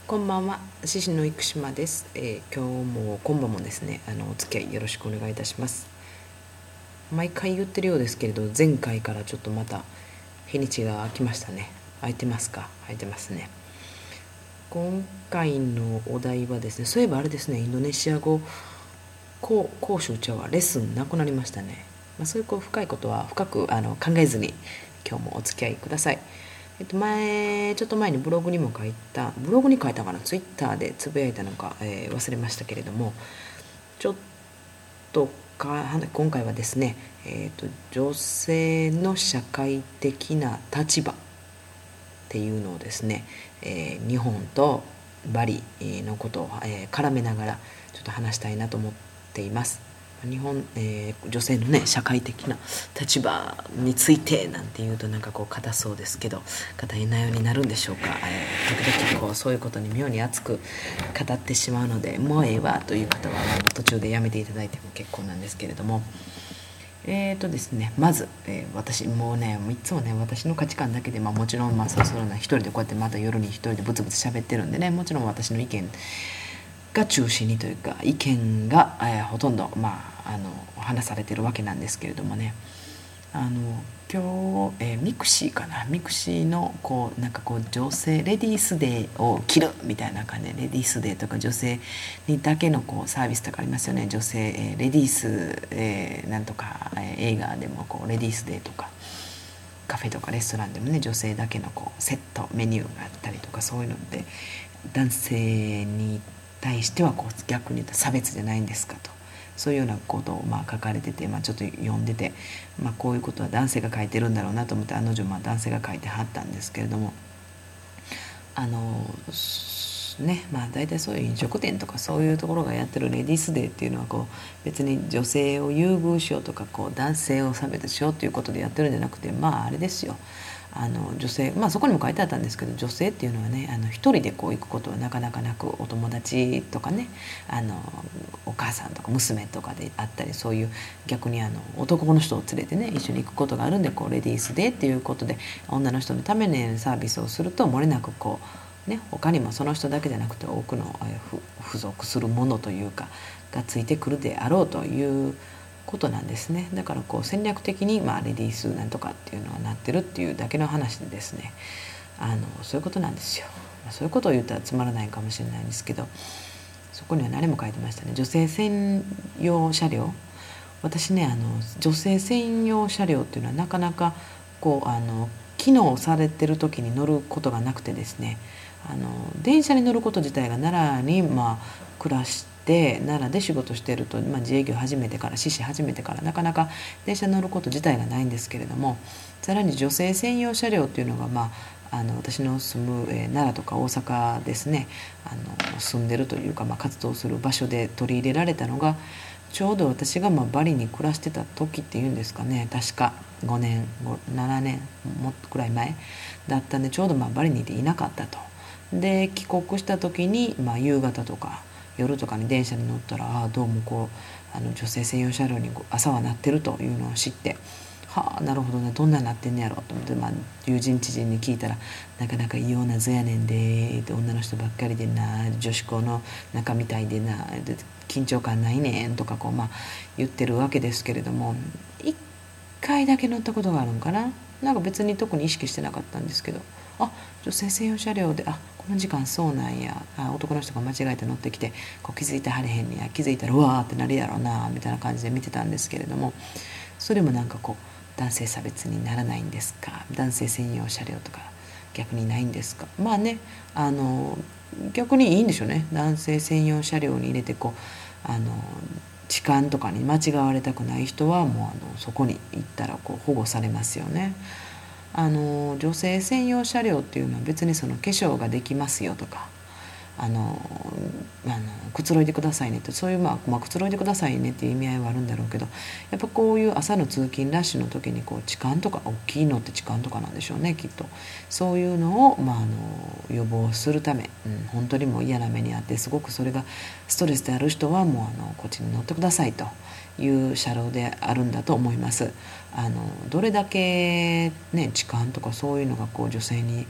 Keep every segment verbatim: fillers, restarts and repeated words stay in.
こんばんは、獅子の生島です。えー今日も今晩もですね、あのお付き合いよろしくお願いいたします。毎回言ってるようですけれど、前回からちょっとまた日にちが空きましたね。空いてますか？空いてますね。今回のお題はですね、そういえばあれですね、インドネシア語講講習ちゃうわレッスンなくなりましたね。まあ、そういうこう深いことは深くあの考えずに今日もお付き合いください。えっと、前ちょっと前にブログにも書いたブログに書いたかな、ツイッターでつぶやいたのか、えー忘れましたけれども、ちょっとか今回はですね、えーと、女性の社会的な立場っていうのをですね、えー日本とバリのことを、えー絡めながらちょっと話したいなと思っています。日本、えー女性のね社会的な立場についてなんていうとなんかこう硬そうですけど、硬い内容になるんでしょうか。えー時々こうそういうことに妙に熱く語ってしまうので、もうええわという方はあの途中でやめていただいても結構なんですけれども、えーとですね、まず、えー私もうねいつもね私の価値観だけで、まあ、もちろんまあそろそろな一人でこうやってまた夜に一人でブツブツ喋ってるんでね、もちろん私の意見が中心にというか意見が、えーほとんど、まあ、あの話されてるわけなんですけれどもね、あの今日、えーミクシーかな、ミクシーのこうなんかこう女性レディースデーを着るみたいな感じで、レディースデーとか女性にだけのこうサービスとかありますよね。女性、えーレディース、えーなんとか、えー映画でもこうレディースデーとか、カフェとかレストランでもね女性だけのこうセットメニューがあったりとか、そういうので男性に対してはこう逆に言うと差別じゃないんですかと、そういうようなことをまあ書かれてて、まあ、ちょっと読んでて、まあ、こういうことは男性が書いてるんだろうなと思って、あの女まあ男性が書いてはったんですけれども、あのねまあ大体そういう飲食店とかそういうところがやってるレディースデーっていうのはこう別に女性を優遇しようとかこう男性を差別しようということでやってるんじゃなくて、まああれですよ、あの女性、まあそこにも書いてあったんですけど、女性っていうのはねあの一人でこう行くことはなかなかなく、お友達とかね、あのお母さんとか娘とかであったり、そういう逆にあの男の人を連れてね一緒に行くことがあるんで、こうレディースデーっていうことで女の人のためにサービスをすると、漏れなくこうね他にもその人だけじゃなくて多くの付属するものというかがついてくるであろうということなんですね。だからこう戦略的に、まあ、レディースなんとかっていうのはなってるっていうだけの話でですね、あのそういうことなんですよ。まあ、そういうことを言ったらつまらないかもしれないんですけど、そこには何も書いてましたね。女性専用車両、私ねあの女性専用車両っていうのはなかなかこうあの機能されてる時に乗ることがなくてですね、あの電車に乗ること自体が奈良にまあ暮らして奈良で仕事してると、まあ、自営業始めてから獅子始めてからなかなか電車に乗ること自体がないんですけれども、さらに女性専用車両っていうのがまああの私の住む、えー奈良とか大阪ですね、あの住んでるというか、まあ、活動する場所で取り入れられたのがちょうど私がまあバリに暮らしてた時っていうんですかね、確かごねんななねんもっとくらい前だったんで、ちょうどまあバリにいていなかったと。で帰国した時に、まあ、夕方とか夜とかに電車に乗ったら、ああどうもこうあの女性専用車両に朝はなってるというのを知って、はあなるほどね、どんなになってんねやろと思って、まあ、友人知人に聞いたら、なかなか異様な図やねんで、女の人ばっかりでな、女子校の中みたいでな、で緊張感ないねんとかこう、まあ、言ってるわけですけれども、一回だけ乗ったことがあるんかな。なんか別に特に意識してなかったんですけど、あ女性専用車両で、あこの時間そうなんや、あ男の人が間違えて乗ってきてこう気づいてはれへんねや、気づいたらうわーってなるやろうなみたいな感じで見てたんですけれども、それもなんかこう男性差別にならないんですか、男性専用車両とか逆にないんですか。まあね、あの逆にいいんでしょうね、男性専用車両に入れてこうあの痴漢とかに間違われたくない人はもうあのそこに行ったらこう保護されますよね。あの女性専用車両っていうのは別にその化粧ができますよとか、あのあのくつろいでくださいねって、そういう、まあ、まあくつろいでくださいねっていう意味合いはあるんだろうけど、やっぱこういう朝の通勤ラッシュの時にこう痴漢とか、大きいのって痴漢とかなんでしょうねきっと。そういうのを、まあ、あの予防するため、うん、本当にもう嫌な目にあってすごくそれがストレスである人はもうあのこっちに乗ってくださいという車両であるんだと思います。あのどれだけね痴漢とかそういうのがこう女性に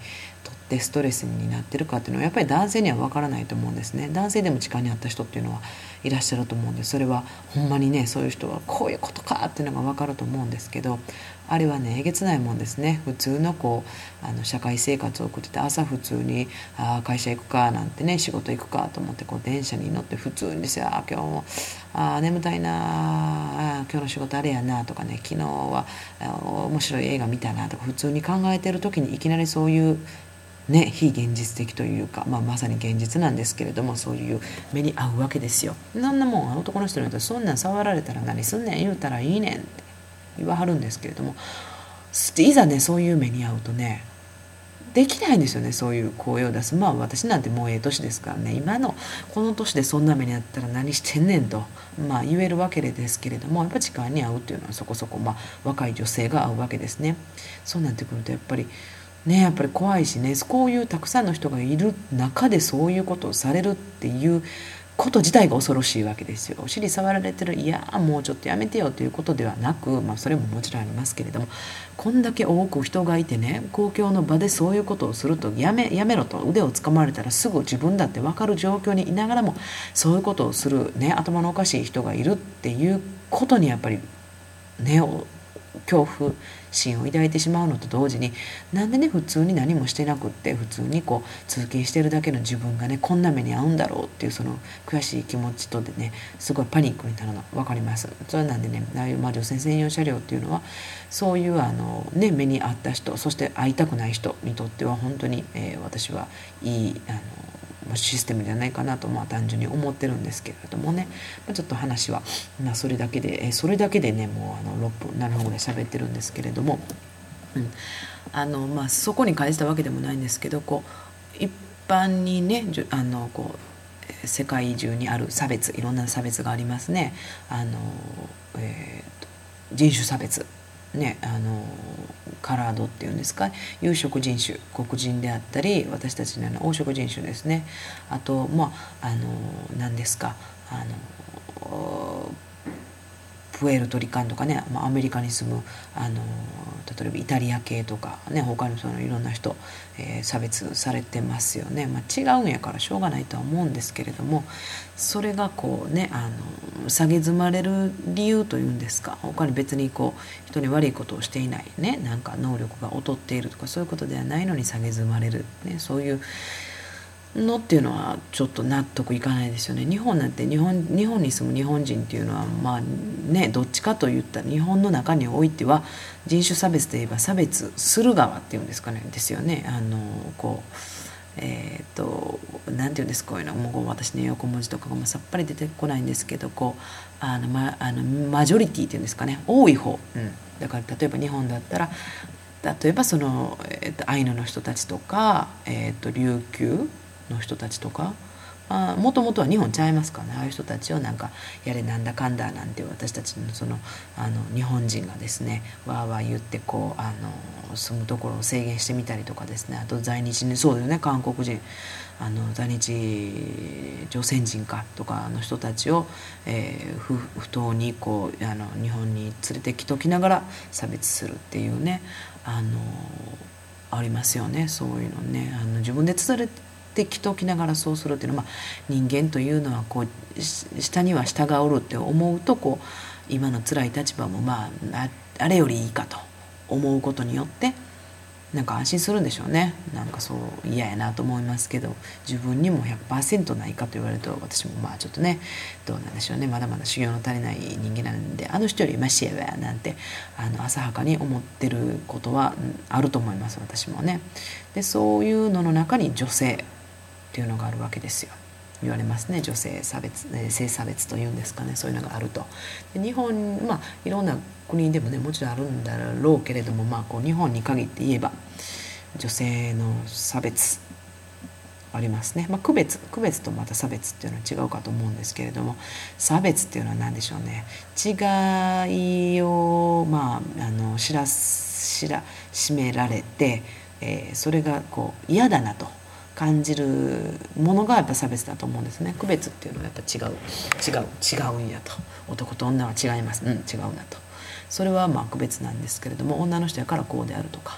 とってストレスになってるかっていうのはやっぱり男性には分からないと思うんですね。男性でも痴漢にあった人っていうのはいらっしゃると思うんで、それはほんまにね、そういう人はこういうことかっていうのが分かると思うんですけど、あれはねえげつないもんですね。普通のこうあの社会生活を送ってて、朝普通にあ会社行くかなんてね、仕事行くかと思ってこう電車に乗って普通にですよ、あ今日もあ眠たいなあ、今日の仕事あれやなとかね、昨日はあ面白い映画見たなとか普通に考えてる時にいきなりそういうね、非現実的というか、まあ、まさに現実なんですけれども、そういう目に遭うわけですよ。そんなもん男の人に言うと、そんなん触られたら何すんねん言うたらいいねんって言わはるんですけれども、いざねそういう目に遭うとねできないんですよね、そういう声を出す。まあ私なんてもうええ年ですからね、今のこの年でそんな目にあったら何してんねんと、まあ、言えるわけですけれども、やっぱ痴漢に遭うっていうのはそこそこ、まあ、若い女性が遭うわけですね。そうなってくるとやっぱりね、やっぱり怖いしね、こういうたくさんの人がいる中でそういうことをされるっていうこと自体が恐ろしいわけですよ。お尻触られてる、いやもうちょっとやめてよということではなく、まあ、それももちろんありますけれども、こんだけ多く人がいてね、公共の場でそういうことをするとやめやめろと腕をつかまれたらすぐ自分だって分かる状況にいながらもそういうことをする、ね、頭のおかしい人がいるっていうことにやっぱりね恐怖心を抱いてしまうのと同時に、なんでね普通に何もしてなくって普通にこう通勤してるだけの自分がねこんな目に遭うんだろうっていうその悔しい気持ちとでねすごいパニックになるの分かります。それなんでね、ああいうまあ女性専用車両っていうのはそういうあの、ね、目に遭った人、そして会いたくない人にとっては本当に、えー、私はいいあのシステムじゃないかなと、まあ、単純に思ってるんですけれどもね、まあ、ちょっと話は、まあ、それだけで、えー、それだけでねもうあのろっぷんななふんぐらい喋ってるんですけれども、うんあのまあ、そこに返したわけでもないんですけど、こう一般にねあのこう世界中にある差別、いろんな差別がありますね。あの、えーと、人種差別ね、あのカラードっていうんですか、有色人種、黒人であったり私たちのような黄色人種ですね。あとまああの何ですか、あのプエルトリカンとかね、まあ、アメリカに住むあの例えばイタリア系とかね、他のそのいろんな人、えー、差別されてますよね。まあ、違うんやからしょうがないとは思うんですけれども、それがこうねあの蔑まれる理由というんですか、他に別にこう人に悪いことをしていないね、なんか能力が劣っているとかそういうことではないのに蔑まれる、ね、そういうのっていうのはちょっと納得いかないですよね。日本なんて日本日本に住む日本人っていうのはまあね、どっちかといったら日本の中においては人種差別といえば差別する側っていうんですかね、ですよね。あのこうえっ、ー、となんていうんです、こういうのもう私ね横文字とかがもさっぱり出てこないんですけど、こうあの、ま、あのマジョリティっていうんですかね、多い方、うん、だから例えば日本だったら例えばその、えー、とアイヌの人たちとか、えー、と琉球の人たちとか、もともとは日本ちゃいますからね、ああいう人たちをなんかやれなんだかんだなんて私たちのそのあの日本人がですねわーわー言ってこうあの住むところを制限してみたりとかですね、あと在日にそうだよね、韓国人あの在日朝鮮人かとかの人たちを、えー、不不当にこうあの日本に連れてきときながら差別するっていうね、あのありますよね、そういうのね。あの自分で連れてきときながらそうするっていうのは、まあ、人間というのはこう下には下がおるって思うとこう今の辛い立場もまああれよりいいかと思うことによってなんか安心するんでしょうね。なんかそう嫌やなと思いますけど、自分にも ひゃくパーセント ないかと言われると私もまあちょっとねどうなんでしょうね、まだまだ修行の足りない人間なんで、あの人よりマシやわなんてあの浅はかに思ってることはあると思います、私もね。でそういうのの中に女性っていうのがあるわけですよ。言われますね、女性差別、性差別というんですかね、そういうのがあると。で日本まあいろんな国でもねもちろんあるんだろうけれども、まあ、こう日本に限って言えば女性の差別ありますね。まあ、区別区別とまた差別っていうのは違うかと思うんですけれども、差別っていうのは何でしょうね、違いをまああの知ら知らしめられて、えー、それがこう嫌だなと感じるものがやっぱ差別だと思うんですね。区別っていうのはやっぱ違う違う違うんやと、男と女は違います、うん違うなと、それはまあ区別なんですけれども、女の人やからこうであるとか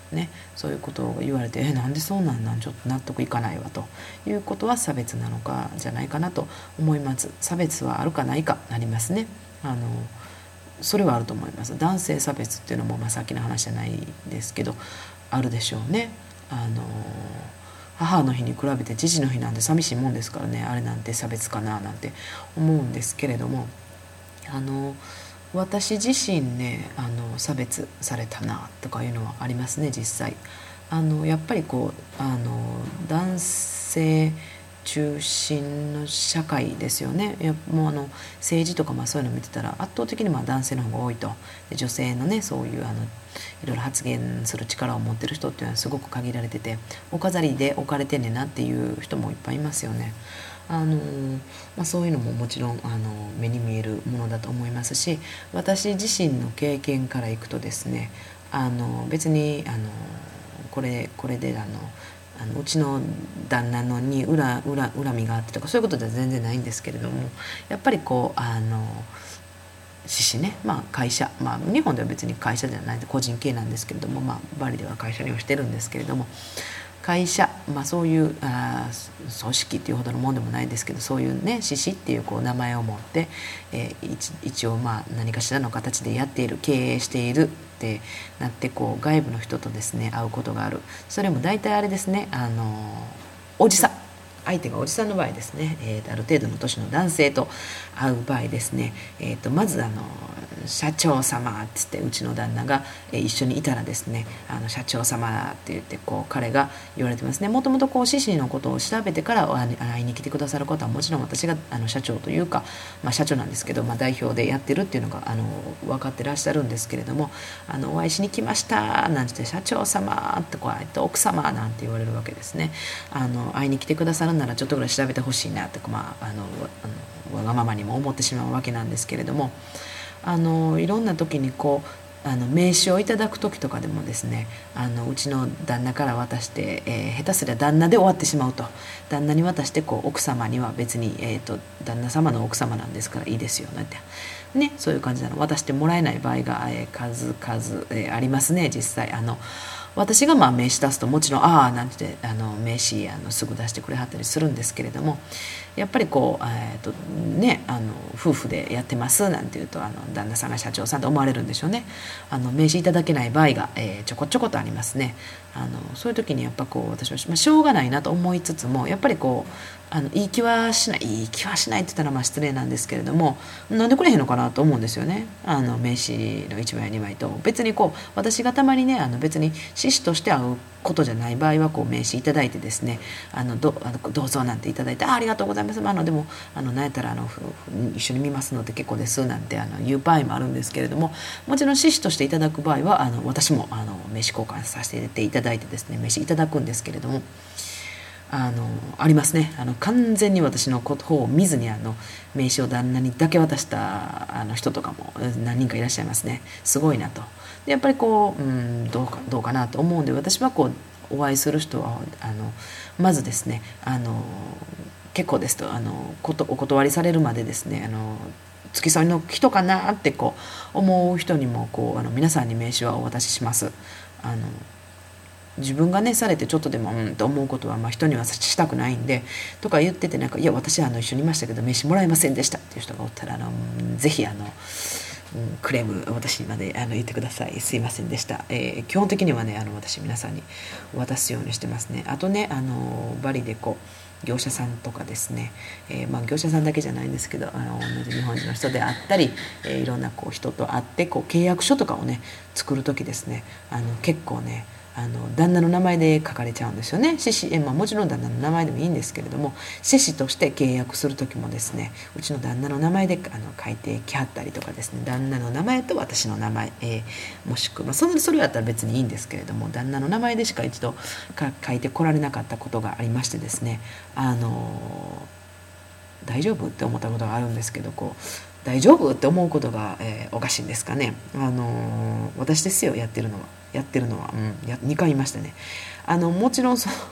ね、そういうことを言われてえなんでそうなんなんちょっと納得いかないわということは差別なのかじゃないかなと思います。差別はあるかないかありますね。あのそれはあると思います。男性差別っていうのも、まあ、さっきの話じゃないですけどあるでしょうね。あの母の日に比べて父の日なんて寂しいもんですからね、あれなんて差別かななんて思うんですけれども、あの私自身ねあの差別されたなとかいうのはありますね実際。あのやっぱりこうあの男性中心の社会ですよね。いやもうあの政治とかまあそういうの見てたら圧倒的にまあ男性の方が多いと。で女性のねそういうあのいろいろ発言する力を持ってる人っていうのはすごく限られてて、お飾りで置かれてんねんなっていう人もいっぱいいますよね。あのまあ、そういうのももちろんあの目に見えるものだと思いますし、私自身の経験からいくとですね、あの別にあのこれこれであのあのうちの旦那のに恨恨恨みがあってとかそういうことでは全然ないんですけれども、やっぱりこうあの獅子ね、まあ、会社、まあ、日本では別に会社じゃない個人系なんですけれども、まあ、バリでは会社にはしてるんですけれども、会社、まあ、そういうあ組織っていうほどのもんでもないですけど、そういうね獅子っていうこう名前を持って、えー、一, 一応まあ何かしらの形でやっている経営しているってなってこう外部の人とですね会うことがある。それも大体あれですね、あのおじさん相手がおじさんの場合ですね、えー、ある程度の年の男性と会う場合ですね、えー、とまずあの社長様って言ってうちの旦那が、えー、一緒にいたらですね、あの社長様って言ってこう彼が言われてますね。もともとこう獅子のことを調べてから会いに来てくださることはもちろん私があの社長というか、まあ、社長なんですけど、まあ、代表でやってるっていうのがあの分かってらっしゃるんですけれども、あのお会いしに来ましたなんて社長様ってこうあえて奥様なんて言われるわけですね。あの会いに来てくださるならちょっとぐらい調べてほしいなって、まあ、あのあのわがままにも思ってしまうわけなんですけれども、あのいろんな時にこうあの名刺をいただく時とかでもですね、あのうちの旦那から渡して、えー、下手すりゃ旦那で終わってしまうと。旦那に渡してこう奥様には別に、えーと、旦那様の奥様なんですからいいですよねって、ね、そういう感じなの。渡してもらえない場合が、えー、数々、えー、ありますね実際。あの私がまあ名刺出すともちろんああなんてあの名刺あのすぐ出してくれはったりするんですけれども、やっぱりこう、えーとね、あの夫婦でやってますなんていうとあの旦那さんが社長さんと思われるんでしょうね。あの名刺いただけない場合が、えー、ちょこちょことありますね。あのそういう時にやっぱこう私は、まあ、しょうがないなと思いつつもやっぱりこうあのいい気はしないいい気はしないって言ったらまあ失礼なんですけれども、なんでくれへんのかなと思うんですよね。あの名刺のいちまいにまいと別にこう私がたまにねあの別に獅子として会うことじゃない場合はこう名刺いただいてですね、あの ど, あのどうぞなんていただいて あ, ありがとうございます、あのでもあの何やったらあの一緒に見ますので結構ですなんてあの言う場合もあるんですけれども、もちろん獅子としていただく場合はあの私もあの名刺交換させていただいてですね名刺いただくんですけれども、あのありますね。あの完全に私の方を見ずにあの名刺を旦那にだけ渡したあの人とかも何人かいらっしゃいますね。すごいなと。でやっぱりこう、うん、どうかどうかなと思うんで、私はこうお会いする人はあのまずですねあの結構ですとあのことお断りされるまでですねあの付き添いの人かなってこう思う人にもこうあの皆さんに名刺はお渡しします。あの自分がねされてちょっとでもうんと思うことはまあ人にはしたくないんでとか言ってて、なんかいや私はあの一緒にいましたけど名刺もらえませんでしたっていう人がおったらあのぜひあのクレーム私にまであの言ってください。すいませんでした、えー、基本的にはねあの私皆さんに渡すようにしてますね。あとねあのバリでこう業者さんとかですね、えーまあ、業者さんだけじゃないんですけどあの同じ日本人の人であったり、えー、いろんなこう人と会ってこう契約書とかをね作る時ですねあの結構ねあの旦那の名前で書かれちゃうんですよね。獅子、え、まあ、もちろん旦那の名前でもいいんですけれども、獅子として契約する時もですねうちの旦那の名前であの書いてきはったりとかですね、旦那の名前と私の名前、えー、もしくは、まあ、それそれだったら別にいいんですけれども、旦那の名前でしか一度か書いてこられなかったことがありましてですね、あの大丈夫って思ったことがあるんですけど、こう大丈夫って思うことが、えー、おかしいんですかね。あの私ですよやってるのはやってるのは、うん、やにかい言いましたね。あのもちろんそ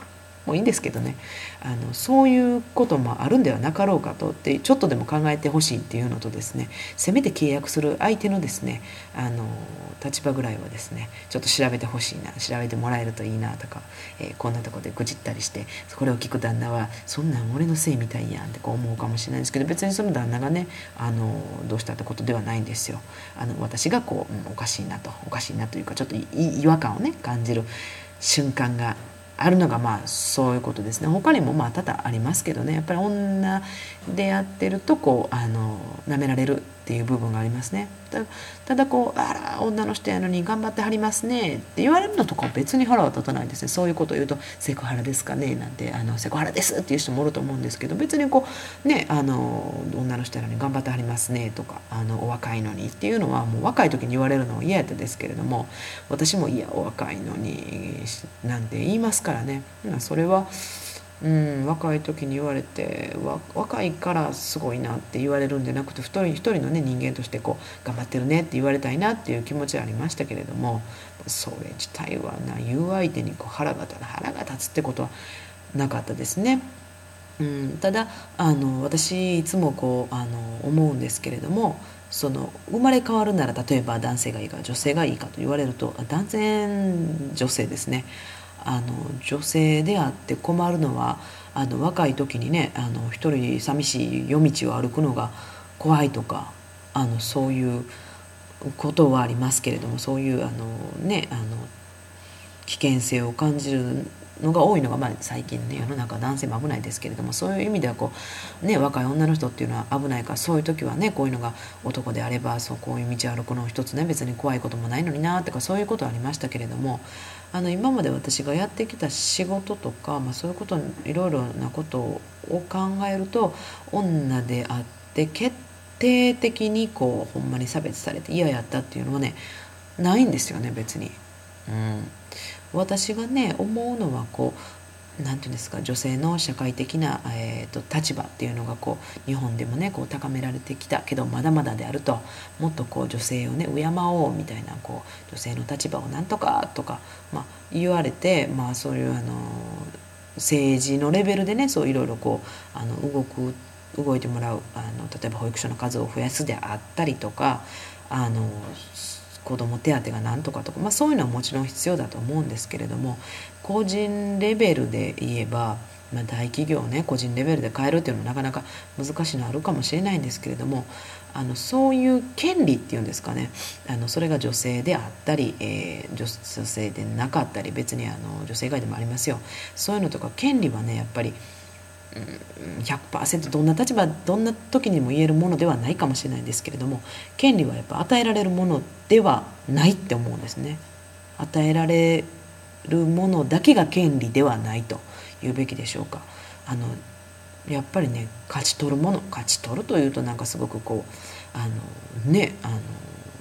もういいんですけどね、あのそういうこともあるんではなかろうかとってちょっとでも考えてほしいっていうのとですね、せめて契約する相手のですねあの立場ぐらいはですねちょっと調べてほしいな、調べてもらえるといいなとか、えー、こんなとこで愚痴ったりして、これを聞く旦那はそんなん俺のせいみたいやんってこう思うかもしれないんですけど、別にその旦那がねあのどうしたってことではないんですよ。あの私がこう、うん、おかしいなとおかしいなというかちょっと違和感をね感じる瞬間があるのがまあそういうことですね。他にもまあ多々ありますけどね、やっぱり女でやってるとこうあの舐められるっていう部分がありますね。たただこう「あら女の人やのに頑張ってはりますね」って言われるのとかは別に腹は立たないですね。そういうことを言うと「セクハラですかね」なんてあの「セクハラです」っていう人もおると思うんですけど、別にこうねあの女の人やのに頑張ってはりますねとかあのお若いのにっていうのはもう若い時に言われるのは嫌やったですけれども、私も「いやお若いのに」なんて言いますからね。それはうん、若い時に言われてわ若いからすごいなって言われるんじゃなくて、一人一人のね人間としてこう頑張ってるねって言われたいなっていう気持ちはありましたけれども、それ自体はな言う相手にこう腹が立つ腹が立つってことはなかったですね。うん、ただあの私いつもこうあの思うんですけれども、その生まれ変わるなら例えば男性がいいか女性がいいかと言われると断然女性ですね。あの女性であって困るのはあの若い時にねあの一人寂しい夜道を歩くのが怖いとかあのそういうことはありますけれども、そういうあのねあの危険性を感じるのが多いのが、まあ、最近ね世の中男性も危ないですけれども、そういう意味ではこう、ね、若い女の人っていうのは危ないから、そういう時はねこういうのが男であればそうこういう道歩くの一つね別に怖いこともないのになとかそういうことはありましたけれども、あの今まで私がやってきた仕事とか、まあ、そういうこといろいろなことを考えると、女であって決定的にこうほんまに差別されて嫌やったっていうのはねないんですよね別に。うん、私がね思うのはこうなんていうんですか、女性の社会的な、えー、と立場っていうのがこう日本でもねこう高められてきたけどまだまだであると、もっとこう女性をね敬おうみたいなこう女性の立場をなんとかとか、まあ、言われて、まあ、そういうあの政治のレベルでねそういろいろこうあの動く動いてもらうあの例えば保育所の数を増やすであったりとか、あの子ども手当がなんとかとか、まあ、そういうのはもちろん必要だと思うんですけれども、個人レベルで言えば、まあ、大企業をね個人レベルで変えるっていうのもなかなか難しいのあるかもしれないんですけれども、あのそういう権利っていうんですかね、あのそれが女性であったり、えー、女性でなかったり別にあの女性以外でもありますよ。そういうのとか権利はねやっぱりひゃくパーセント どんな立場どんな時にも言えるものではないかもしれないんですけれども、権利はやっぱ与えられるものではないって思うんですね。与えられるものだけが権利ではないと言うべきでしょうか。あのやっぱりね勝ち取るもの勝ち取るというとなんかすごくこうあのねあの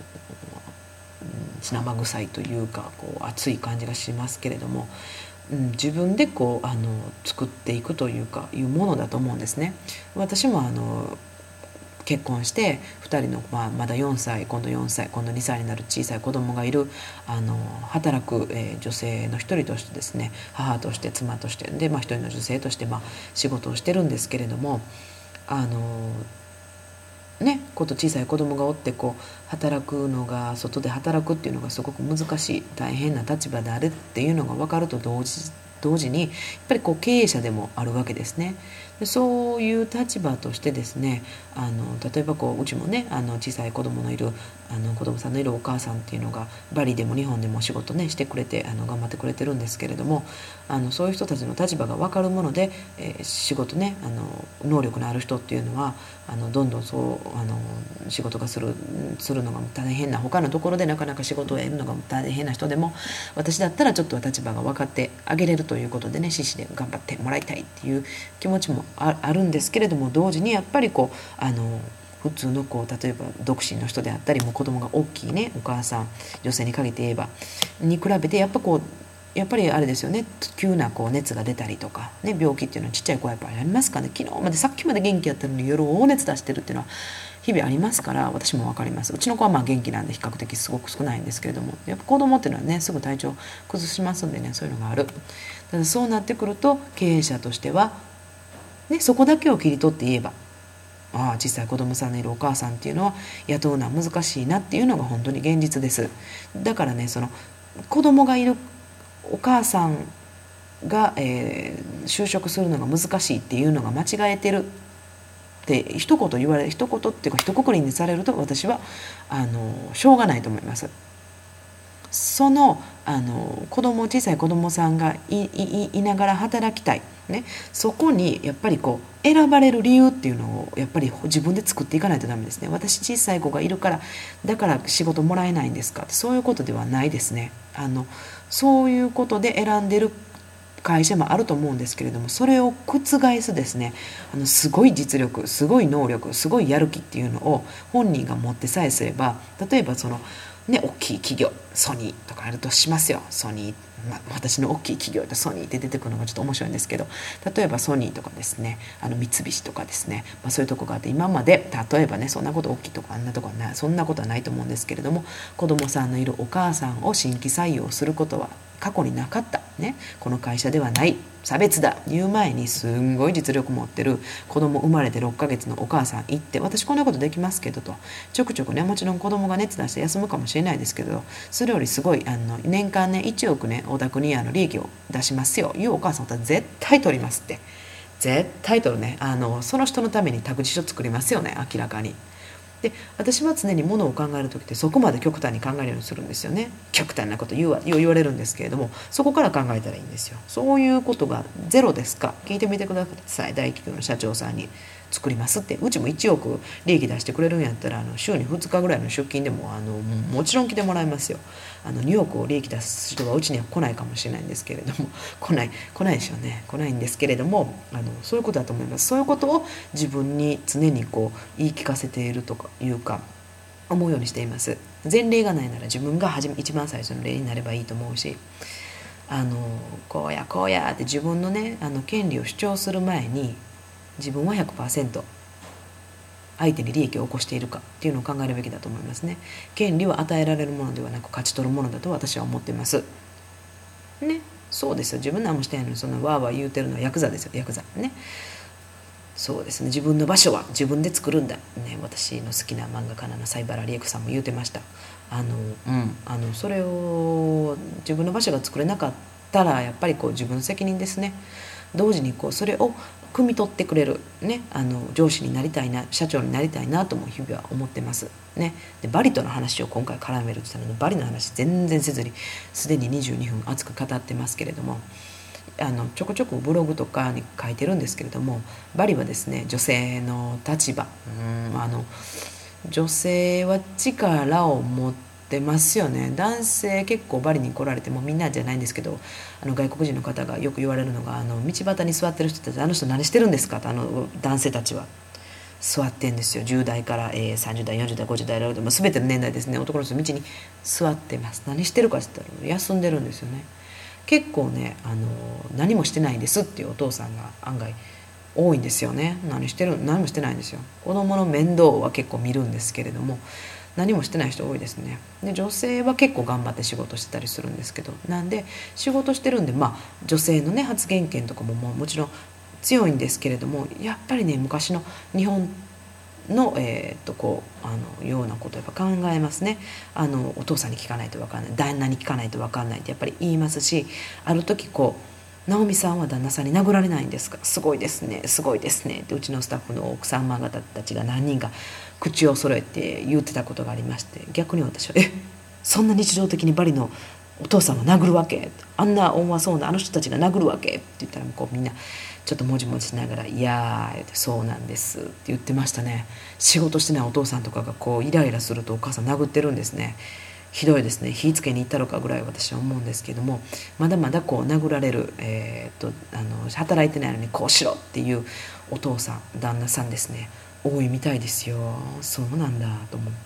生臭いというかこう熱い感じがしますけれども、うん、自分でこうあの作っていくというかいうものだと思うんですね。私もあの結婚してふたりの、まあ、まだよんさい今度よんさい今度にさいになる小さい子供がいるあの働く、えー、女性の一人としてですね、母として妻としてで、まあ、一人の女性として、まあ、仕事をしてるんですけれども、あのね、こと小さい子供がおってこう働くのが外で働くっていうのがすごく難しい大変な立場であるっていうのが分かると同時同時にやっぱりこう経営者でもあるわけですね。でそういう立場としてですね、あの例えばこううちもねあの小さい子供のいるあの子供さんのいるお母さんっていうのがバリでも日本でも仕事ねしてくれてあの頑張ってくれてるんですけれども、あのそういう人たちの立場が分かるもので、えー、仕事ねあの能力のある人っていうのはあのどんどんそうあの仕事がするするのが大変な他のところでなかなか仕事を得るのが大変な人でも、私だったらちょっと立場が分かってあげれるということでね獅子で頑張ってもらいたいっていう気持ちもあるんですけれども、同時にやっぱりこうあの普通のこう例えば独身の人であったりも子供が大きいねお母さん女性に限って言えばに比べてやっぱこうやっぱりあれですよね、急なこう熱が出たりとか、ね、病気っていうのはちっちゃい子はやっぱりありますからね。昨日までさっきまで元気やったのに夜大熱出してるっていうのは日々ありますから、私も分かります。うちの子はまあ元気なんで比較的すごく少ないんですけれども、やっぱ子供っていうのはねすぐ体調崩しますんでね、そういうのがある。ただそうなってくると経営者としては、ね、そこだけを切り取って言えば、ああ小さい子供さんのいるお母さんっていうのは雇うのは難しいなっていうのが本当に現実です。だからね、その子供がいるお母さんが、えー就職するのが難しいっていうのが間違えてるって一言言われ一言っていうか一括りにされると、私はあのしょうがないと思います。そのあの子供小さい子供さんがいいいながら働きたい、ね、そこにやっぱりこう選ばれる理由っていうのをやっぱり自分で作っていかないとダメですね。私小さい子がいるからだから仕事もらえないんですか、そういうことではないですね。あのそういうことで選んでる会社もあると思うんですけれども、それを覆すですね、あのすごい実力、すごい能力、すごいやる気っていうのを本人が持ってさえすれば、例えばそのね、大きい企業ソニーとかあるとしますよ。ソニー、まあ、私の大きい企業でソニーって出てくるのがちょっと面白いんですけど、例えばソニーとかですね、あの三菱とかですね、まあ、そういうとこがあって、今まで例えばね、そんなこと大きいとかあんなとこはない、そんなことはないと思うんですけれども、子供さんのいるお母さんを新規採用することは過去になかった、ね、この会社ではない、差別だ言う前にすんごい実力持ってる子供生まれてろっかげつのお母さん行って、私こんなことできますけどと、ちょくちょくね、もちろん子供が熱出して休むかもしれないですけど、それよりすごいあの年間ねいちおくねお宅にあの利益を出しますよいうお母さんだったら絶対取りますって、絶対取るね。あのその人のために託児所作りますよね、明らかに。で私は常にものを考える時ってそこまで極端に考えるようにするんですよね。極端なこと言うわ言われるんですけれども、そこから考えたらいいんですよ。そういうことがゼロですか、聞いてみてください。大企業の社長さんに作りますって、うちもいちおく利益出してくれるんやったら、あの週にふつかぐらいの出勤でもあのもちろん来てもらいますよ。あのにおくを利益出す人はうちには来ないかもしれないんですけれども、来ない来ないでしょうね、来ないんですけれども、あのそういうことだと思います。そういうことを自分に常にこう言い聞かせているとかいうか思うようにしています。前例がないなら自分が初め一番最初の例になればいいと思うし、あのこうやこうやって自分のねあの権利を主張する前に、自分は ひゃくパーセント 相手に利益を起こしているかっていうのを考えるべきだと思いますね。権利は与えられるものではなく勝ち取るものだと私は思っていますね。そうですよ、自分何もしてないのにそんなわーわー言うてるのはヤクザですよ、ヤクザね。そうですね、自分の場所は自分で作るんだ、ね、私の好きな漫画家の西原理恵子さんも言うてました。あの、うん、あのそれを自分の場所が作れなかったらやっぱりこう自分の責任ですね。同時にこうそれを汲み取ってくれる、ね、あの上司になりたいな、社長になりたいなとも日々は思ってます、ね、でバリとの話を今回絡めるって言ったので、バリの話全然せずにすでににじゅうにふん熱く語ってますけれども、あのちょこちょこブログとかに書いてるんですけれども、バリはですね女性の立場、うんあの女性は力を持ってますよね。男性結構バリに来られても、みんなじゃないんですけど、あの外国人の方がよく言われるのが、あの道端に座ってる人たち、あの人何してるんですかと、あの男性たちは座ってんですよ。じゅう代から、えー、さんじゅう代よんじゅう代ごじゅう代ろくじゅう代、まあ、全ての年代ですね。男の人道に座ってます。何してるかって言ったら休んでるんですよね。結構ね、あの何もしてないんですっていうお父さんが案外多いんですよね。何してる何もしてないんですよ。子供の面倒は結構見るんですけれども、何もしてない人多いですね。で女性は結構頑張って仕事してたりするんですけど、なんで仕事してるんで、まあ女性のね発言権とかもももちろん強いんですけれども、やっぱりね昔の日本の、えー、っとこうあのようなことをやっぱ考えますね。あのお父さんに聞かないと分かんない、旦那に聞かないと分かんないってやっぱり言いますし、ある時こう直美さんは旦那さんに殴られないんですか、すごいですねすごいですねって、うちのスタッフの奥様方たちが何人か口を揃えて言ってたことがありまして、逆に私は「えそんな日常的にバリのお父さんを殴るわけ、あんな温和そうなあの人たちが殴るわけ」って言ったら、こうみんなちょっともじもじしながら「いやーそうなんです」って言ってましたね。仕事してないお父さんとかがこうイライラするとお母さん殴ってるんですね。ひどいですね。火つけに行ったのかぐらい私は思うんですけども、まだまだこう殴られる、えー、っとあの働いてないのにこうしろっていうお父さん旦那さんですね多いみたいですよ。そうなんだと思って、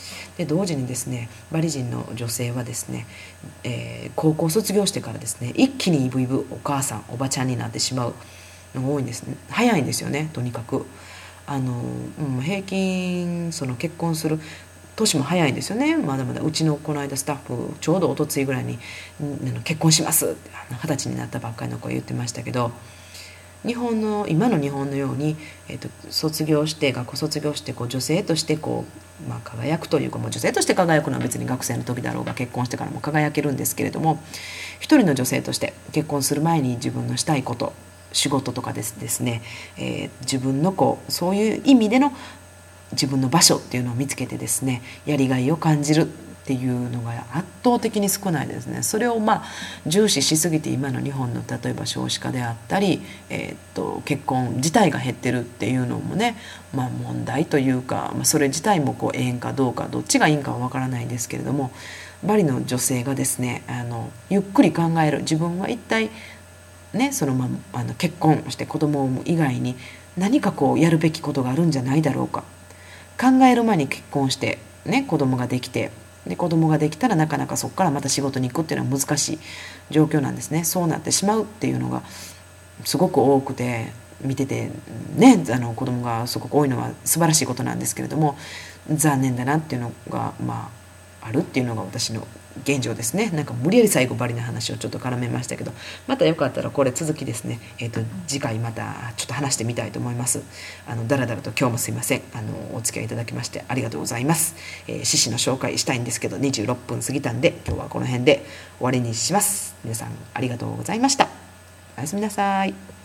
で同時にですね、バリ人の女性はですね、えー高校卒業してからですね、一気にイブイブお母さんおばちゃんになってしまうのが多いんですね。早いんですよね、とにかく。あの、うん、平均その結婚する年も早いんですよね。まだまだうちのこの間スタッフちょうどおとついぐらいに「ん結婚します」って二十歳になったばっかりの子が言ってましたけど、日本の今の日本のように、えー、と卒業して学校卒業してこう女性としてこう、まあ、輝くというか、もう女性として輝くのは別に学生の時だろうが結婚してからも輝けるんですけれども、一人の女性として結婚する前に自分のしたいこと、仕事とかですですね、えー自分のこうそういう意味での自分の場所っていうのを見つけてですね、やりがいを感じるっていうのが圧倒的に少ないですね。それをまあ重視しすぎて、今の日本の例えば少子化であったり、えー、っと結婚自体が減ってるっていうのもね、まあ、問題というか、まあ、それ自体もこうええんかどうか、どっちがいいんかは分からないんですけれども、バリの女性がですね、あのゆっくり考える、自分は一体ね、そのままあの結婚して子供を産む以外に何かこうやるべきことがあるんじゃないだろうか、考える前に結婚して、ね、子供ができて、で子供ができたらなかなかそこからまた仕事に行くっていうのは難しい状況なんですね。そうなってしまうっていうのがすごく多くて、見ててね、あの子供がすごく多いのは素晴らしいことなんですけれども、残念だなっていうのがまああるっていうのが私の現状ですね。なんか無理やり最後バリな話をちょっと絡めましたけど、またよかったらこれ続きですね、えー、と次回またちょっと話してみたいと思います。あのだらだらと今日もすいません、あのお付き合いいただきましてありがとうございます。えー、獅子の紹介したいんですけどにじゅうろっぷん過ぎたんで、今日はこの辺で終わりにします。皆さんありがとうございました。おやすみなさい。